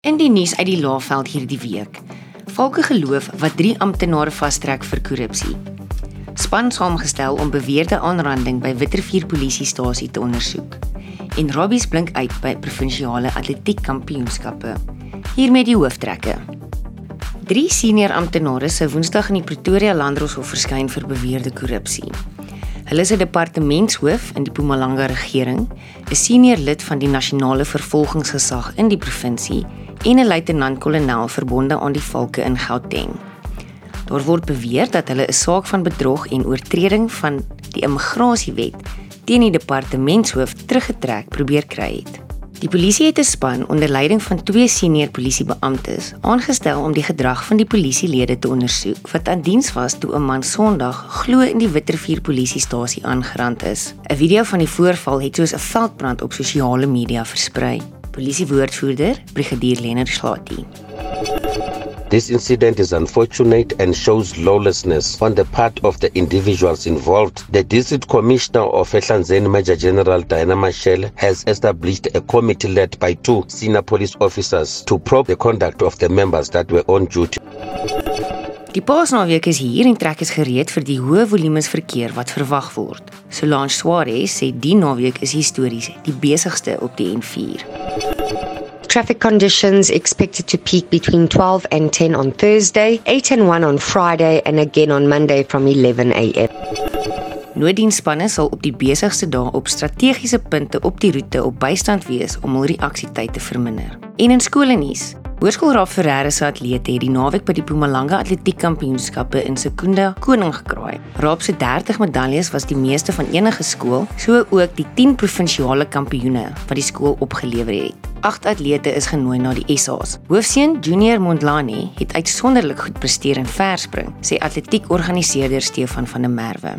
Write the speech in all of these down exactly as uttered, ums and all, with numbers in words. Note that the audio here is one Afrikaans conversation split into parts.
In die nuus uit die Laagveld hierdie week. Volke geloof wat drie amptenare vastrek vir korrupsie. Span saamgestel om beweerde aanranding by Wittervier polisiestasie te ondersoek. En Robbies blink uit by provinsiale atletiek kampioenskappe. Hiermee die hooftrekke. Drie senior amptenare sou Woensdag in die Pretoria Landdroshof verskyn vir beweerde korrupsie. Hulle is 'n departementshoof in die Mpumalanga regering, 'n senior lid van die nasionale vervolgingsgesag in die provinsie en 'n luitenant-kolonel verbonde aan die valke in Gauteng. Daar word beweer dat hulle 'n saak van bedrog en oortreding van die immigrasiewet teen die departementshoof teruggetrek probeer kry het. Die polisie het 'n span onder leiding van twee senior polisiebeamptes aangestel om die gedrag van die polisielede te ondersoek wat aan diens was toe 'n man Sondag glo in die Wittervier polisiestasie aangerand is. 'n Video van die voorval het soos 'n veldbrand op sosiale media versprei. Polisiewoordvoerder, Brigadier Leonard Slati. This incident is unfortunate and shows lawlessness on the part of the individuals involved. The District Commissioner of Ehlanzeni, Major General Diana Mashel, has established a committee led by two senior police officers to probe the conduct of the members that were on duty. Die Paasnaweek is hier en trek is gereed vir die hoë volumes verkeer wat verwag word. Solange Suarez sê die naweek is histories, die besigste op die N vier. Traffic conditions expected to peak between twelve and ten on Thursday, eight and one on Friday, and again on Monday from eleven a m Nooddiensspanne sal op die besigste dae op strategiese punte op die roete op bystand wees om hul reaksietyd te verminder. En in skoolnuus, Hoërskool Raaf Ferreira se atlete het die naweek by die Mpumalanga Atletiek Kampioenskappe in Secunda koning gekraai. Raaf se dertig medaljes was die meeste van enige skool, so ook die tien provinsiale kampioene wat die skool opgelewer het. Agt atlete is genooi na die S A's. Hoofseun Junior Mondlane het uitsonderlik goed presteer in verspring, sê atletiek-organiseerder Stefan van der Merwe.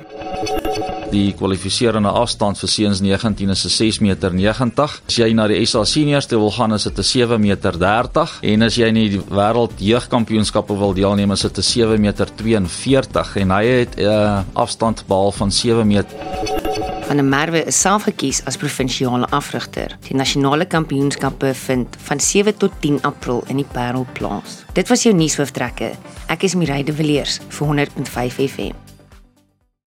Die kwalifiserende afstand vir seuns negentien is 'n ses meter negentig. As jy na die S A seniors toe wil gaan, is dit 'n sewe meter dertig. En as jy in die wêreld jeugkampioenskappe wil deelneem, is dit 'n sewe meter twee en veertig. En hy het 'n uh, afstand behaal van sewe meter. Van der Merwe is self gekies as provinsiale afrigter. Die nasionale kampioenskappe vind van sewe tot tien April in die Parel plaas. Dit was jou nuushooftrekke. Ek is Mireille de Villiers vir honderd punt vyf F M.